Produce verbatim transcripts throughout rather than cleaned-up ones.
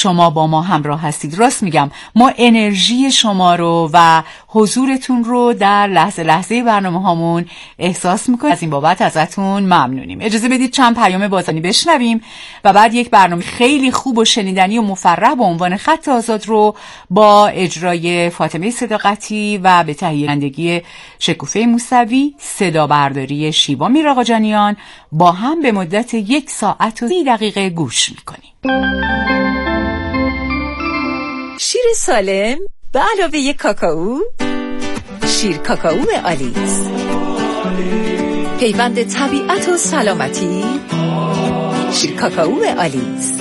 شما با ما همراه هستید. راست میگم، ما انرژی شما رو و حضورتون رو در لحظه لحظه برنامه هامون احساس میکنیم. از این بابت ازتون ممنونیم. اجازه بدید چند پیام بازانی بشنویم و بعد یک برنامه خیلی خوب و شنیدنی و مفرح با عنوان خط آزاد رو با اجرای فاطمه صداقتی و به تهیه کنندگی شکوفه موسوی، صدا برداری شیوا میرآقاجانیان با هم به مدت یک ساعت و سی دقیقه گوش میکنیم. شیر سالم به علاوه کاکائو، شیر کاکائو آلیس، پیوند طبیعت و سلامتی، شیر کاکائو آلیس،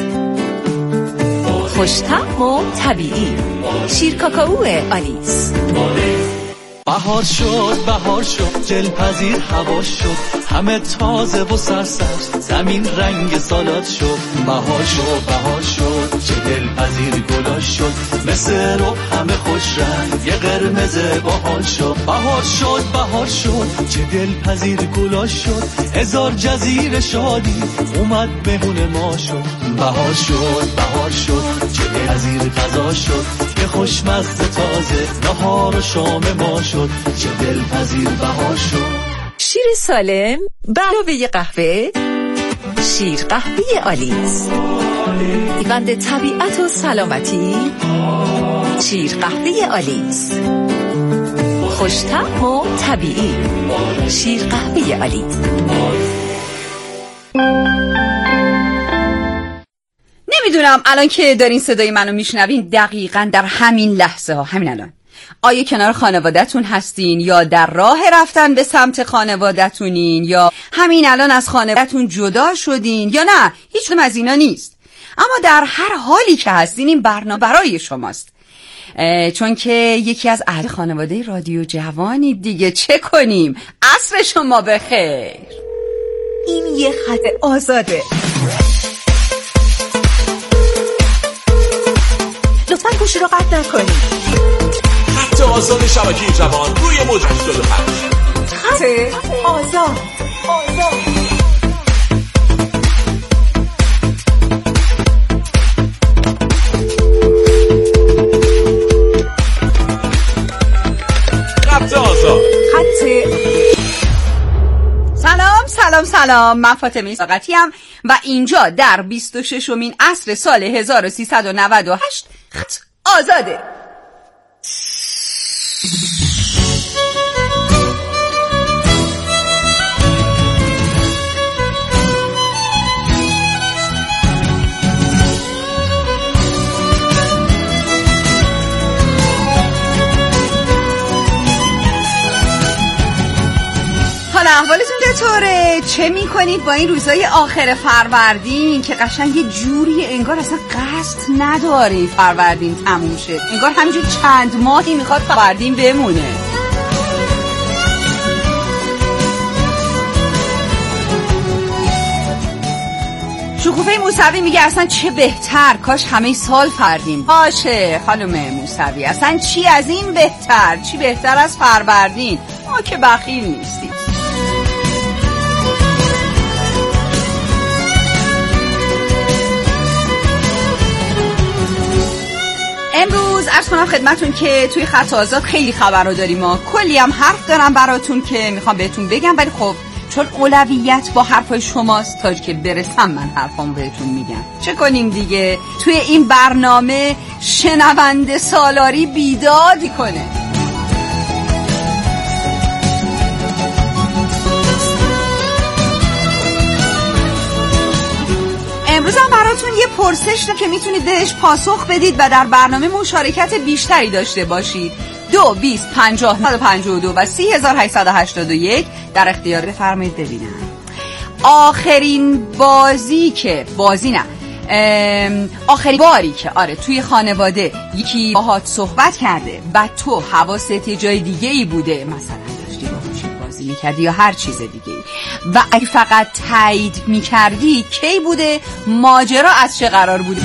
خوش‌طعم و طبیعی، شیر کاکائو آلیس. بهار شد بهار شد جلپذیر هوا شد، همه تازه و سرسبز زمین رنگ سالاد شد. بهار شد بهار شد چه دلپذیر گلا شد، مثل رب همه خوش رنگ یه قرمز باحال شد. بهار شد بهار شد چه دلپذیر گلا شد، هزار جزیره شادی اومد مهمون ما شد. بهار شد بهار شد چه دلپذیر غذا شد، یه خوشمزه تازه نهار و شام ما شد. چه دلپذیر بهار شد. شیر سالم به علاوه قهوه، شیر قهوه آلیس، پیوند طبیعت و سلامتی، شیر قهوه آلیس، خوش‌طعم و طبیعی، شیر قهوه آلیس. نمیدونم الان که دارین صدای منو میشنوین دقیقاً در همین لحظه ها، همین الان، آیا کنار خانوادتون هستین یا در راه رفتن به سمت خانوادتونین یا همین الان از خانوادتون جدا شدین یا نه هیچ کدوم از اینا نیست. اما در هر حالی که هستین این برنامه برای شماست، چون که یکی از اهل خانواده رادیو جوانی دیگه. چه کنیم؟ عصر شما بخیر. این یه خط آزاده. لطفاً گوشی رو قطع نکنید. خط آزاد شبکه جوان روی موج هشتاد و پنج. خط آزاد. آزاد. خط آزاد. خط سلام سلام سلام، من فاطمه صداقتی ام و اینجا در بیست و ششمین عصر سال هزار و سیصد و نود و هشت خط آزاده. حالا احوالتون چطوره؟ چه میکنید با این روزای آخر فروردین که قشنگ یه جوری انگار اصلا قصد نداری فروردین تموم شه، انگار همینجور چند ماهی میخواد فروردین بمونه. شکوفه موسوی میگه اصلا چه بهتر کاش همه سال فروردین باشه. خانم موسوی اصلا چی از این بهتر، چی بهتر از فروردین؟ ما که بخیل نیستیم. امروز عرض کنم خدمتون که توی خط آزاد خیلی خبر رو داریم، ما کلی هم حرف دارم براتون که میخوام بهتون بگم، ولی خب چون اولویت با حرفای شماست تا که برسم من حرفامو بهتون میگم. چه کنیم دیگه؟ توی این برنامه شنونده سالاری بیدادی کنه. امروز هم براتون یه پرسش که میتونید بهش پاسخ بدید و در برنامه مشارکت بیشتری داشته باشید. دو بیست پنجاه صد و پنجاه و دو و سی هزار هشتصد و هشتاد و یک در اختیار بفرمایید. ببینم آخرین بازی که بازی نه آخرین باری که آره توی خانواده یکی باهات صحبت کرده و تو حواست جای دیگه ای بوده، مثلا داشتی با خوشت بازی میکردی یا هر چیز دیگه ای و اگه فقط تایید میکردی، کی بوده؟ ماجرا از چه قرار بوده؟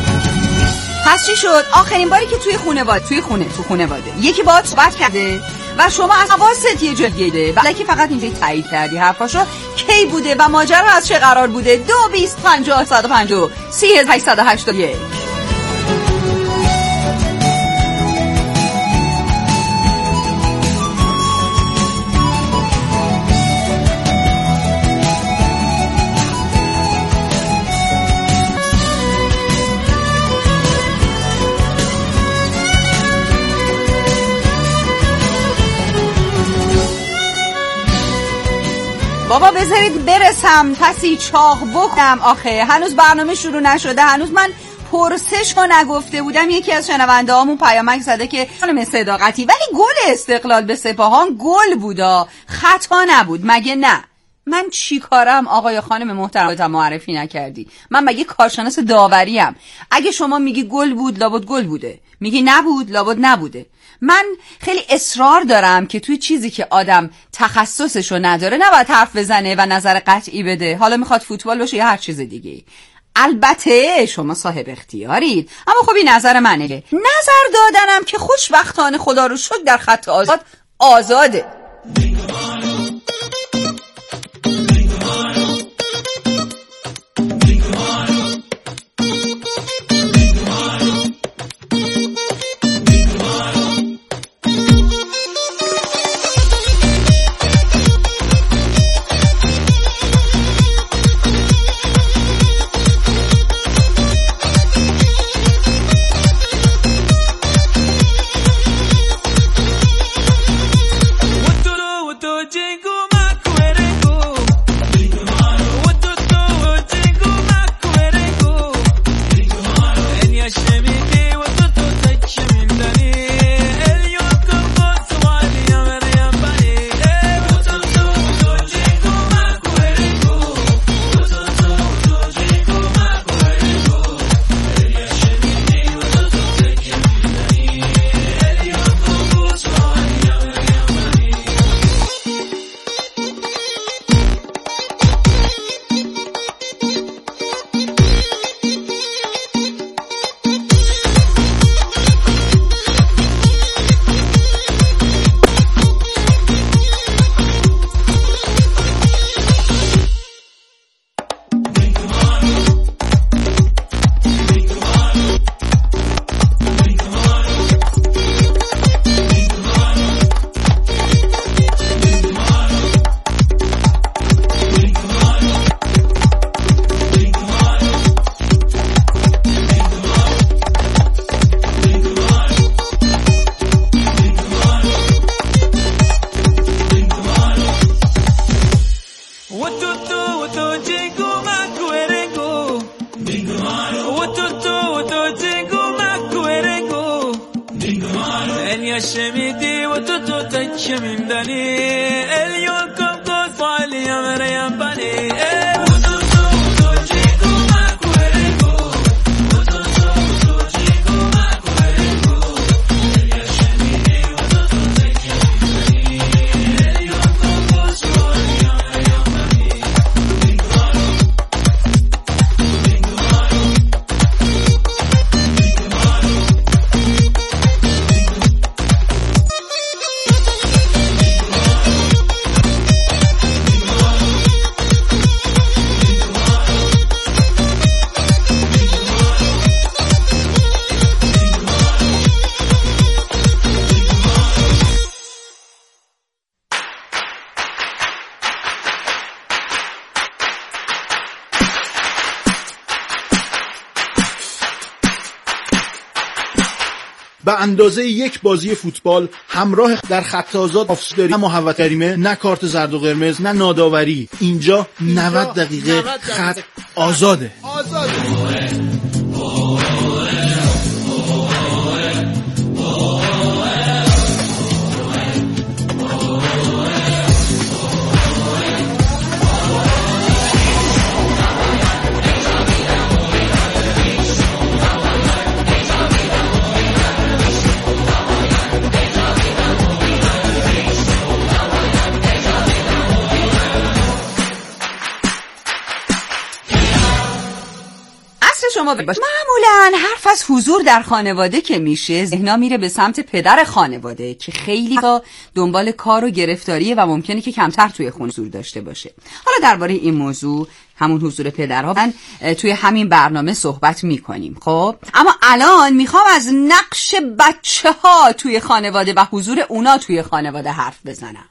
پس چی شد؟ آخرین باری که توی خانواده توی خونه تو خانواده یکی باهات صحبت کرده و شما از حواست یه جگیده ولی که فقط اینجا تایید کردی حرفاشو کی بوده و ماجرا از چه قرار بوده. دو بیست پنجاه صد و پنجاه سی هزار هشتصد و هشتاد و یک. بابا بذارید برسم پسی چاق بکنم. آخه هنوز برنامه شروع نشده، هنوز من پرسش رو نگفته بودم. یکی از شنونده هامون پیامک زده که خانم صداقتی ولی گل استقلال به سپاهان گل بودا، خطا نبود مگه نه؟ من چی کارم آقای خانم محترم معرفی نکردی؟ من مگه کارشناس داوریم؟ اگه شما میگی گل بود لابد گل بوده، میگی نبود لابد نبوده. من خیلی اصرار دارم که توی چیزی که آدم تخصصشو نداره نباید حرف بزنه و نظر قطعی بده، حالا میخواد فوتبال باشه یا هر چیز دیگه. البته شما صاحب اختیارید، اما خب این نظر منه. نظر دادنم که خوشبختانه خدا رو شکر در خط آزاد آزاده. به اندازه یک بازی فوتبال همراه در خط آزاد آفسایدی، نه محوطه جریمه، نه کارت زرد و قرمز، نه ناداوری. اینجا نود دقیقه خط آزاده. آزاده. شما باشه. معمولا حرف از حضور در خانواده که میشه ذهنا میره به سمت پدر خانواده که خیلی دنبال کار و گرفتاریه و ممکنه که کمتر توی خونه حضور داشته باشه. حالا درباره این موضوع همون حضور پدرها من توی همین برنامه صحبت میکنیم. خب اما الان میخوام از نقش بچه ها توی خانواده و حضور اونا توی خانواده حرف بزنم.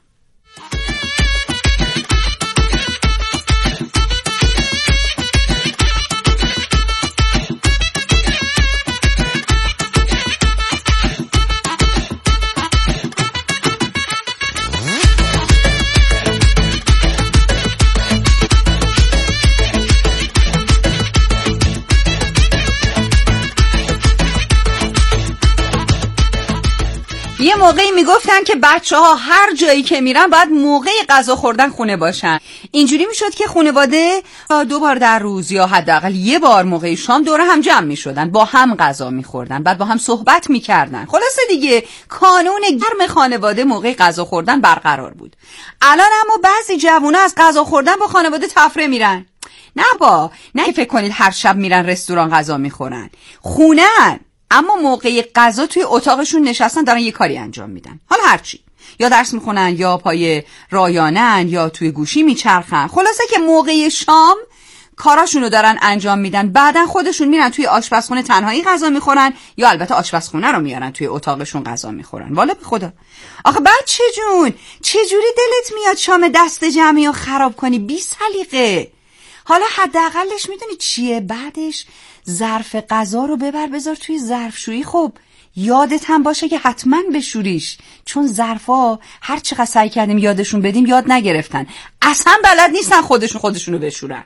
یه موقعی میگفتن که بچه ها هر جایی که میرن باید موقع غذا خوردن خونه باشن. اینجوری میشد که خانواده دو بار در روز یا حداقل یه بار موقع شام دور هم جمع میشدن، با هم غذا میخوردن، بعد با هم صحبت میکردن. خلاصه دیگه کانون گرم خانواده موقع غذا خوردن برقرار بود. الان اما بعضی جوونا از غذا خوردن با خانواده تفره میرن. نه با نه فکر کنید هر شب میرن رستوران غذا میخورن، خونه‌ن، اما موقع غذا توی اتاقشون نشستن دارن یه کاری انجام میدن. حالا هرچی، یا درس میخونن یا پای رایانن یا توی گوشی میچرخن. خلاصه که موقع شام کاراشونو دارن انجام میدن، بعدن خودشون میرن توی آشپزخونه تنهایی غذا میخورن یا البته آشپزخونه رو میارن توی اتاقشون غذا میخورن. والا به خدا آخه بچه جون چجوری دلت میاد شام دست جمعی رو خراب کنی بی سلیقه؟ حالا حداقلش میدونی چیه؟ بعدش ظرف غذا رو ببر بذار توی ظرفشویی. خب یادت هم باشه که حتما بشوریش، چون ظرفا هر چقدر سعی کردیم یادشون بدیم یاد نگرفتن، اصلا بلد نیستن خودشون خودشونو بشورن.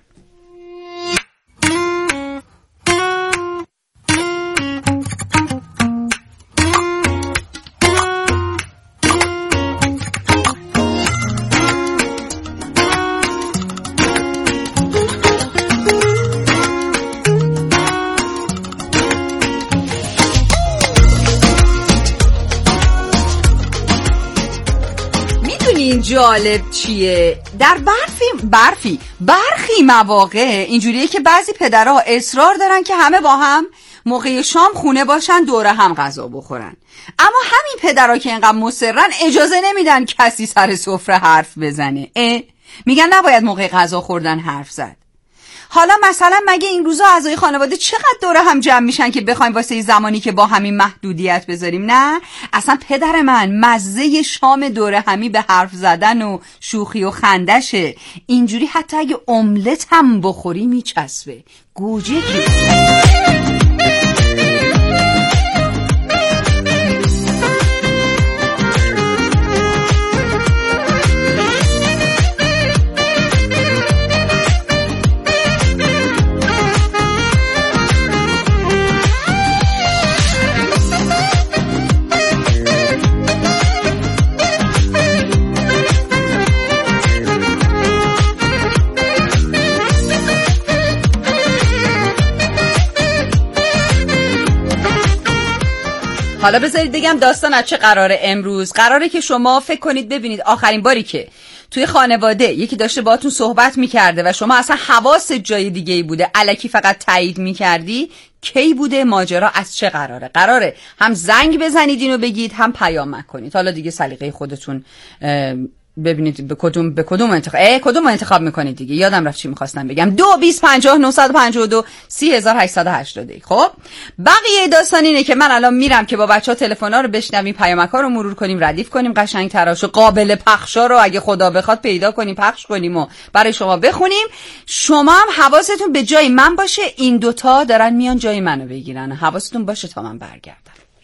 جالب چیه؟ در برفی برفی برخی مواقع اینجوریه که بعضی پدرها اصرار دارن که همه با هم موقع شام خونه باشن، دوره هم غذا بخورن. اما همین پدرها که اینقدر مصرن اجازه نمیدن کسی سر سفره حرف بزنه. اه؟ میگن نباید موقع غذا خوردن حرف زد. حالا مثلا مگه این روزا اعضای خانواده چقدر دوره هم جمع میشن که بخوایم واسه زمانی که با همین محدودیت بذاریم؟ نه اصلا پدر من مزه شام دوره همی به حرف زدن و شوخی و خندشه. اینجوری حتی اگه املت هم بخوری میچسبه. گوجه کی حالا بذارید بگم داستان از چه قراره. امروز قراره که شما فکر کنید ببینید آخرین باری که توی خانواده یکی داشته باهاتون صحبت میکرده و شما اصلا حواست جای دیگه ای بوده، الکی فقط تایید میکردی، کی بوده؟ ماجرا از چه قراره؟ قراره هم زنگ بزنید اینو بگید، هم پیام کنید. حالا دیگه سلیقه خودتون ببینید به کدوم به کدوم انتخاب ای کدوم انتخاب میکنید دیگه. یادم رفت چی میخواستم بگم. دو بیست پنجاه نهصد و پنجاه و دو سی هزار و هشتصد و هشتاد و یک. خب بقیه داستان اینه که من الان میرم که با بچه‌ها تلفن‌ها رو بشنویم، پیامک‌ها رو مرور کنیم، ردیف کنیم، قشنگ تراش و قابل پخشا رو اگه خدا بخواد پیدا کنیم، پخش کنیم و برای شما بخونیم. شما هم حواستون به جای من باشه، این دوتا دارن میان جای منو بگیرن. حواستون باشه تا من برگردم.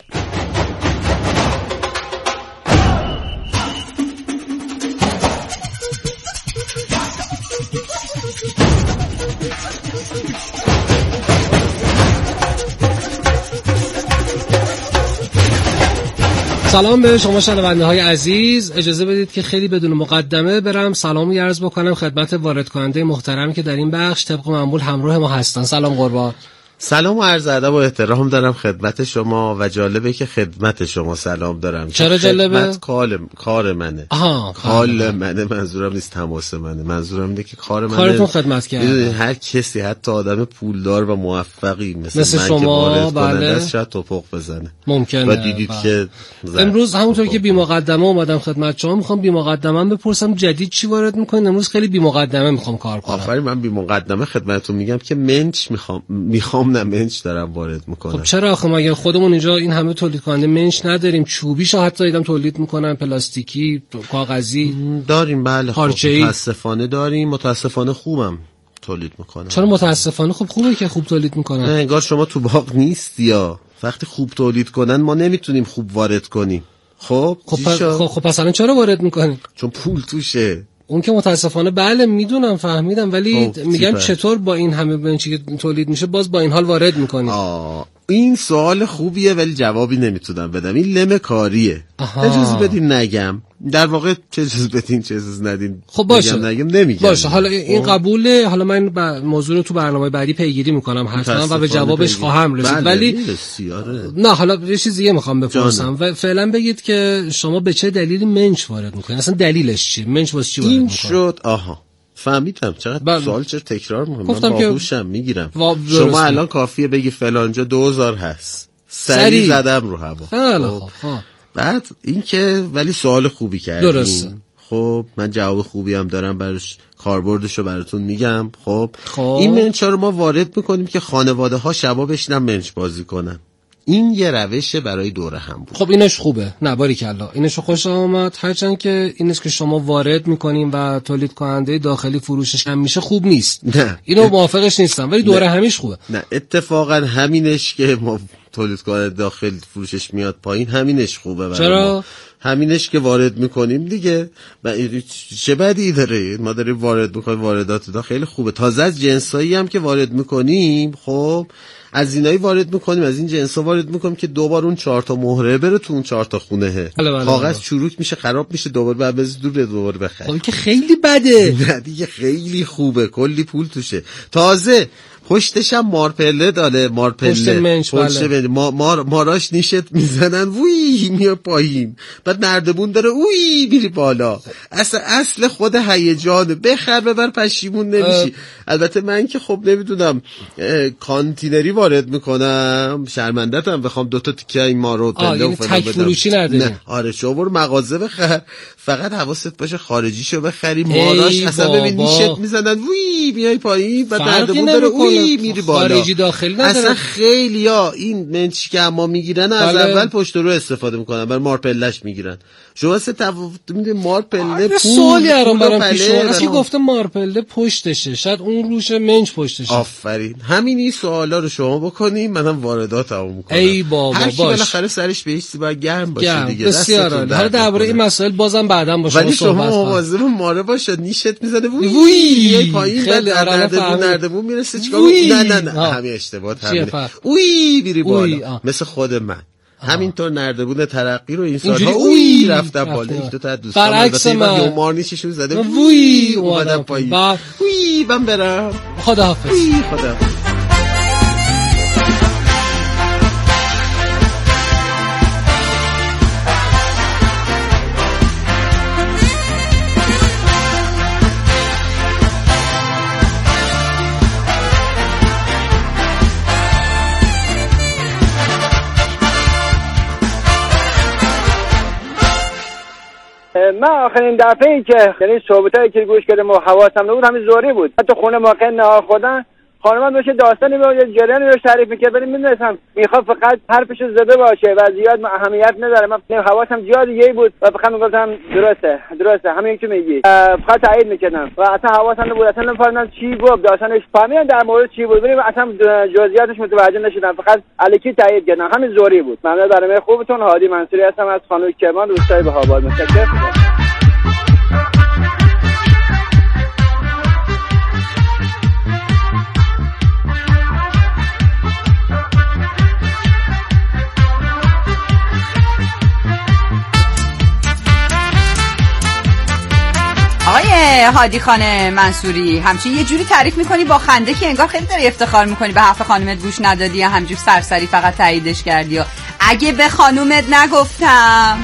سلام به شما شنونده های عزیز. اجازه بدید که خیلی بدون مقدمه برم سلامی عرض بکنم خدمت وارد کننده محترمی که در این بخش طبق معمول همراه ما هستن. سلام قربان. سلام و عرض ادب و احترام دارم خدمت شما و جالبه که خدمت شما سلام دارم. چرا جالبه؟ خدمت کار کار منه. آها کار منه، منظورم نیست تماس منه، منظورم اینه که کار منه. کارتون خدمت کرده. هر کسی حتی آدم پولدار و موفقی مثل, مثل من شما که وارد بله. کننده است شاید توپق بزنه. ممکنه. و دیدید بله. که امروز همونطور که بی مقدمه اومدم خدمت شما، میخوام بی مقدمه بپرسم جدید چی وارد میکنین. امروز خیلی بی مقدمه میخوام کار کنم. آفرین. من بی مقدمه خدمتتون میگم که منچ میخوام میخوام نه منچ دارم وارد میکنم. خب چرا آخه مگه خودمون اینجا این همه تولید کننده منچ نداریم؟ چوبیشو حتی دیدم تولید میکنن، پلاستیکی، کاغذی داریم. بله خب پارچه‌ای. متاسفانه داریم، متاسفانه خوبم تولید میکنن. چرا متاسفانه؟ خب خوبه که خوب تولید میکنن. نه انگار شما تو باغ نیستی یا وقتی خوب تولید کنن ما نمیتونیم خوب وارد کنیم. خب خب پس خب, خب پس الان چرا وارد میکنین؟ چون پول توشه. اون که متاسفانه بله میدونم فهمیدم، ولی میگم تیپه. چطور با این همه بنچی که تولید میشه باز با این حال وارد میکنید؟ آه این سوال خوبیه ولی جوابی نمیتونم بدم. این لم کاریه. اجازه بدین نگم. در واقع چه اجازه بدین چه اجازه ندین. خب باشه نگم نمیگم. باشه حالا این قبوله. حالا من ب... موضوع رو تو برنامه بعدی پیگیری میکنم حتما و به جوابش پیگیری. خواهم رسید. بله ولی نه حالا یه چیز دیگه میخوام بپرسم و فعلا بگید که شما به چه دلیلی منچ وارد میکنید؟ اصلا دلیلش چیه؟ منچ واسه چی وارد این میکنید؟ شد آها فهمیدم. چقدر بله. سوال چرا تکرار میکنم؟ من باهوشم میگیرم. و... شما الان کافیه بگی فلانجا دوزار هست سری زدم رو هوا. خیلی خوب. بعد این که ولی سوال خوبی کردین. درسته. خب من جواب خوبی هم دارم براش، کاربردشو براتون میگم. خب, خب. این منچ رو ما وارد میکنیم که خانواده ها شبا بشینن منچ بازی کنن. این یه روشه برای دوره هم بود. خب اینش خوبه. نه باریکلا اینش خوش آمد. هرچند که اینش که شما وارد میکنین و تولید کننده داخلی فروشش هم میشه خوب نیست. نه اینو موافقش نیستم ولی دوره همیش خوبه. نه اتفاقا همینش که ما تولید کننده داخل فروشش میاد پایین همینش خوبه برای چرا؟ ما. همینش که وارد میکنیم دیگه. چه بدی داره؟ ما داریم وارد میکنیم، واردات دا خیلی خوبه. تازه از جنسایی هم که وارد میکنیم، خب از اینایی وارد میکنیم، از این جنسا وارد میکنیم که دوبار اون چهار تا مهره بره تو اون چهار تا خونه. کاغذ چروک میشه، خراب میشه، دوباره بعد بز دور به دوباره بخری. خب که خیلی بده. نه دیگه خیلی خوبه، کلی پول توشه. تازه پشتش هم مارپله داره. مارپله پشت منچ بله. ما مار ماراش نیشت میزنن وی میاد پایین، بعد نردبون داره وی میری بالا. اصل اصل خود هیجانه. بخر ببر پشیمون نمیشی. البته من که خب نمیدونم کانتینری وارد میکنم، شرمنده‌ام بخوام دو تا تیکه این مارو پله و فلان بدم. تک فروشی نداری. نه آره شو برو مغازه بخر، فقط حواست باشه خارجیشو بخری. ماراش اصلا ببین نیشت میزنن وی میای پایین، بعد نردبون داره وی میری بالا. خارجی داخلی نداره. اصلا خیلیا این منچی که اما میگیرن از بله. اول پشت رو استفاده میکنن، برای مارپلش میگیرن. شما سه تفاوت میدید مارپله پول سوالی الان برام پیش اومد. اصلا گفته مارپله پشتشه، شاید اون روش منچ پشتشه. آفرین. همین این سوالا رو شما بکنین، منم وارداتمو میکنم. ای بابا هر کی باش. بالاخره سرش به چیزی باید گرم باشه گرم. دیگه. بسیار عالی. حالا درباره این مسائل بازم بعداً با شما صحبت کنم. ولی شما مواظب ماره باشه، نیشت میزنه وی پایین، بعد نردبون نردبون میرسه چیکار؟ نه نه نه همین اشتباه همین. وی میری بالا مثل خود من. همینطور نردبون ترقی رو این سالها اوی رفتم بالا. یک دو تا دوستان برعکس من دو مارنیششون زده وی اومدم پایین. وی من برم. خداحافظ. خدا. من آخرین دفعه‌ای که یعنی صحبتایی که گوش کردم و حواسم نبود همین زوری بود. حتی خونه موقع نهار خوردن خانمم داشت داستانی به یه جریانی رو تعریف می‌کرد، ولی می‌دونستم میخواد فقط حرفشو زده باشه و زیاد اهمیت نداره. من حواسم زیاد یهی بود و فقط میگفتم درسته درسته همین که میگی، فقط تایید می‌کردم و اصلا حواسم نبود، اصلا نمی‌فهمیدم چی گفت، داستانش فهمیدم در مورد چی بود ولی اصلا جزئیاتش متوجه نشدم، فقط الکی تایید کردم. همین زوری بود. ممنون برنامه خوبتون. هادی منصوری هستم از خانه کرمان، روستای بهاباد. متشکرم. آقای هادی خانه منصوری، همچنین یه جوری تعریف میکنی با خنده که انگار خیلی داری افتخار میکنی به حرف خانومت گوش ندادی یا همجور سرسری فقط تاییدش کردی یا اگه به خانومت نگفتم.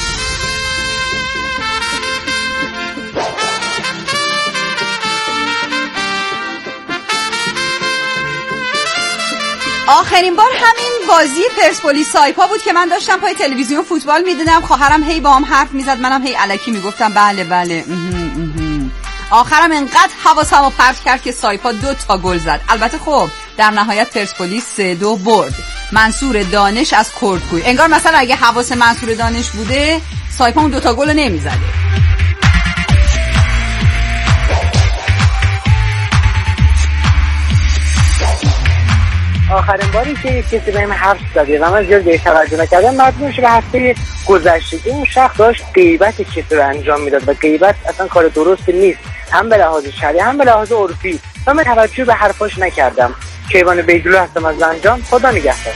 آخرین بار همین بازی پرسپولیس سایپا بود که من داشتم پای تلویزیون فوتبال میدیدم. خواهرم هی با هم حرف میزد، منم هی الکی میگفتم بله بله. آخرم انقدر حواسمو پرت کرد که سایپا دو تا گل زد. البته خب در نهایت پرسپولیس سه دو برد. منصور دانش از کردکوی. انگار مثلا اگه حواس منصور دانش بوده سایپا اون دو تا گل نمیزده. آخرین باری که کسی بهم حرف زده و من زیاد بهش توجه نکردم مربوط به هفته گذشته که اون شخص داشت غیبت کسی رو انجام میداد و غیبت اصلا کار درستی نیست، هم به لحاظ شرعی هم به لحاظ عرفی، و من توجه به حرفاش نکردم. کیوان بیجلو هستم از زنجان. خدا نگهدار.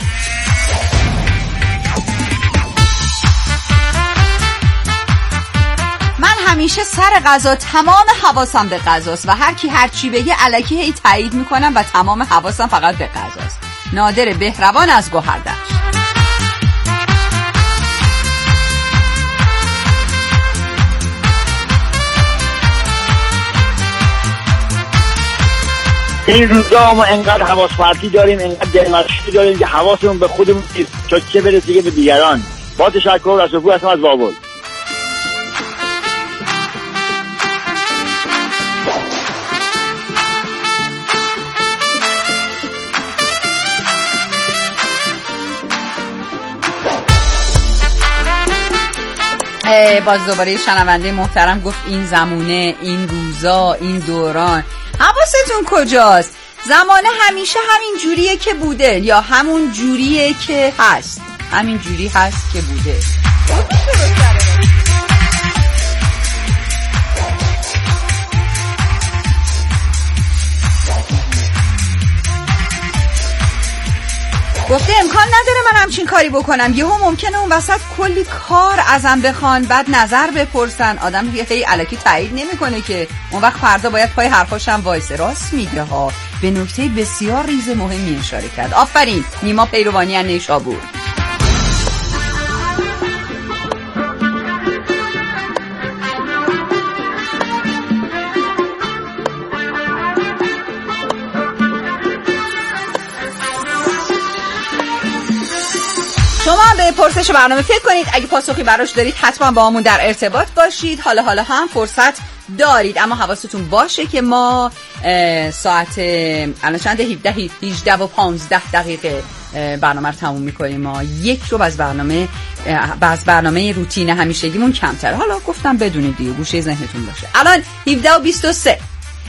همیشه سر غذا تمام حواسم به غذاست و هر کی هر چی بگه الکی هی تایید میکنم و تمام حواسم فقط به غذاست. نادر بهروان از گوهردشت. این روزا ما انقدر حواس پرتی داریم، انقدر دلمشغولی داریم که حواسمون به خودمون نیست تا چه برسه دیگه به دیگران. با تشکر و رسوپور هستم از بابل. باز دوباره شنونده محترم گفت این زمونه، این روزا، این دوران. حواستون کجاست؟ زمانه همیشه همین جوریه که بوده یا همون جوریه که هست؟ همین جوری هست که بوده. گفته امکان نداره من همچین کاری بکنم، یهو ممکنه اون وسط کلی کار ازم بخوان بعد نظر بپرسن. آدم یه خیلی الکی تایید نمیکنه که اون وقت فردا باید پای حرفاشم وایسه. راست میگه ها. به نکته بسیار ریز مهمی اشاره کرد. آفرین نیما پیروانی از نیشابور. شما به پرسش برنامه فکر کنید، اگه پاسخی براش دارید حتما با همون در ارتباط باشید. حالا حالا هم فرصت دارید، اما حواستون باشه که ما ساعت الان چند هفده هجده و پانزده دقیقه برنامه رو تموم میکنیم. ما یک رو از برنامه باز برنامه روتین همیشگیمون کمتر. حالا گفتم بدونید دیگه، گوشه ذهنتون باشه. الان هفده و بیست و سه.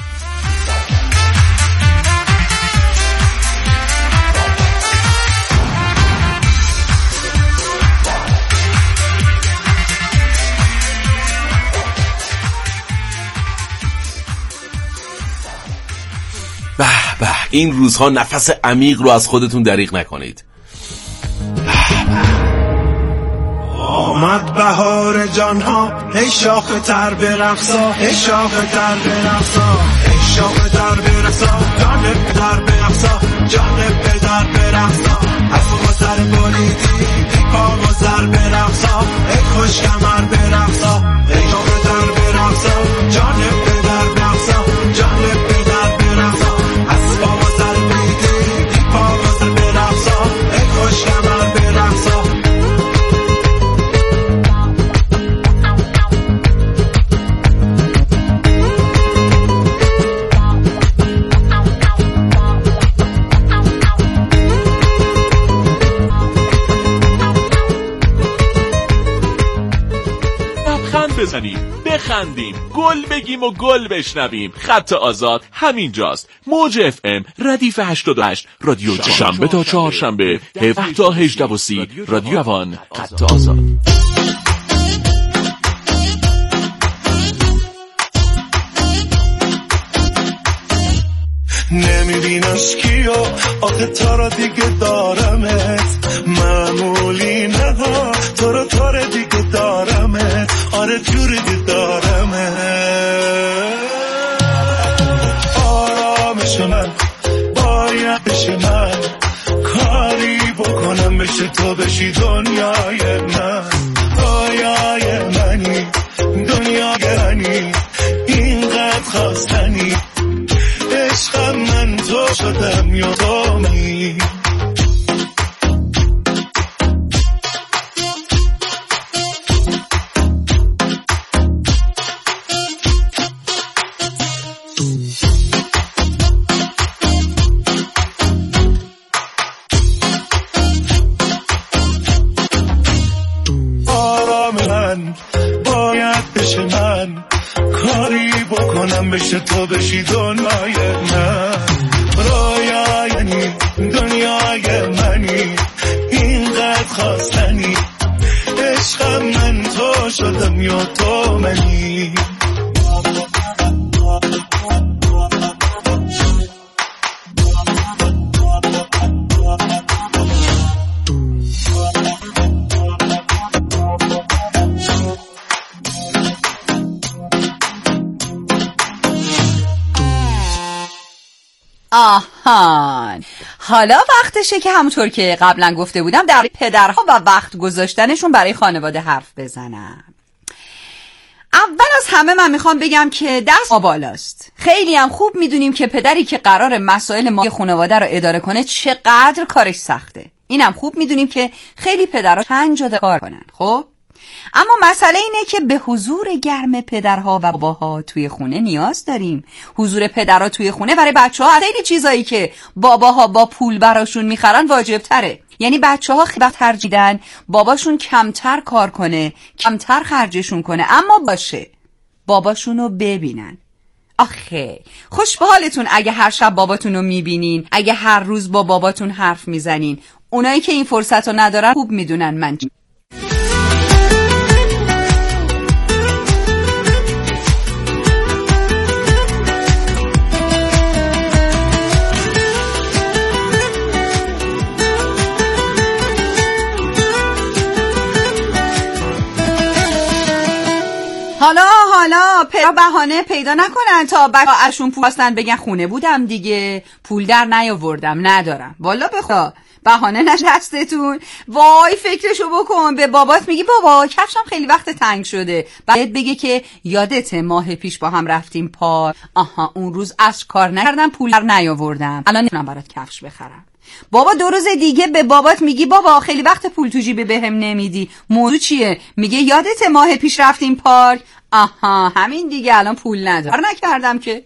به به این روزها نفس عمیق رو از خودتون دریغ نکنید. آمد بهار جانها، ای شاخ تر برقصا، ای شاخ تر برقصا، ای شاخ تر برقصا، جان پدر برقصا، جان پدر برقصا. از ما سر بریدی پا و سر برقصا، ای خوش کمر برقصا، ای شاخ تر برقصا، جان پدر برقصا، جان پدر برقصا. از ما سر بریدی پا و سر برقصا، ای خوش کمر برقصا. بزنیم، بخندیم، گل بگیم و گل بشنویم. خط آزاد همینجاست. موج اف ام ردیف هشتاد و هشت رادیو جوان. شنبه تا چهارشنبه هفده تا هجده و سی رادیو جوان. خط آزاد. نمیبینش کیو آخه تا را دیگه دارمت، معمولی نه ها تو را تا را دیگه دارمت، آره جوری دیگه دارمت. بشه من، باید بشه من، کاری بکنم بشه تو بشی دنیای من. رویای منی، دنیای منی، اینقدر خواستنی، عشقم من تو شدم یا تو منی. بشه تو بشی دنیای من. رویای دنیای منی، اینقدر خواستنی، عشقم من تو شدم یا تو منی. آهان، حالا وقتشه که همونطور که قبلا گفته بودم در پدرها و وقت گذاشتنشون برای خانواده حرف بزنم. اول از همه من میخوام بگم که دست ما بالاست. خیلی هم خوب میدونیم که پدری که قرار مسائل مالی خانواده رو اداره کنه چقدر کارش سخته. اینم خوب میدونیم که خیلی پدرها چند جا کار کنن. خب اما مسئله اینه که به حضور گرم پدرها و باباها توی خونه نیاز داریم. حضور پدرها توی خونه برای بچه‌ها از خیلی چیزایی که باباها با پول براشون میخرن واجب تره. یعنی بچه‌ها خیلی ترجیدن باباشون کمتر کار کنه، کمتر خرجشون کنه، اما باشه باباشونو ببینن. آخه خوش به حالتون اگه هر شب باباتون رو میبینین، اگه هر روز با باباتون حرف میزنین. اونایی که این فرصت رو ندارن خوب میدونن من چی. حالا حالا پدر بهانه پیدا نکنن تا بچه‌ها اشون پول هستن بگن خونه بودم دیگه، پول در نیاوردم، ندارم. والا بخدا بهانه نشستتون. وای فکرشو بکن، به بابات میگی بابا کفشم خیلی وقت تنگ شده، بعد بگه که یادت ماه پیش با هم رفتیم پارک، آها اون روز از کار نکردم پول در نیاوردم، الان نمیتونم برات کفش بخرم. بابا دو روز دیگه به بابات میگی بابا خیلی وقت پول تو جیب بهم نمیدی، موضوع چیه؟ میگه یادت ماه پیش رفتیم پارک، آها همین دیگه الان پول ندارم نکردم که.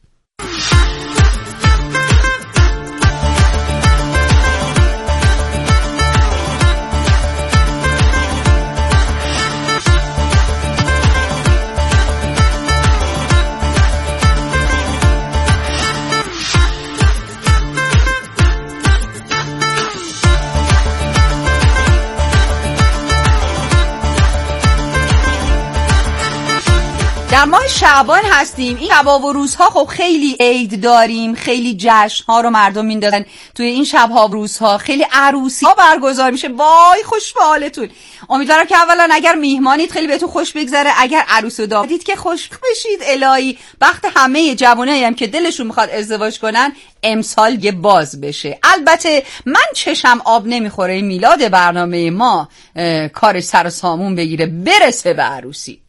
در ماه شعبان هستیم. این شبا و روزها خب خیلی عید داریم، خیلی جشن ها رو مردم میندازن توی این شبها و روزها، خیلی عروسی ها برگزار میشه. وای خوش به حالتون. امیدوارم که اولا اگر میهمانید خیلی بهتون خوش بگذره، اگر عروس و دامادید که خوش بشید. الهی وقت همه جوانایی هم که دلشون میخواد ازدواج کنن امسال یه باز بشه. البته من چشم آب نمیخوره میلاد برنامه ما کار سر و سامون بگیره برسه به عروسی.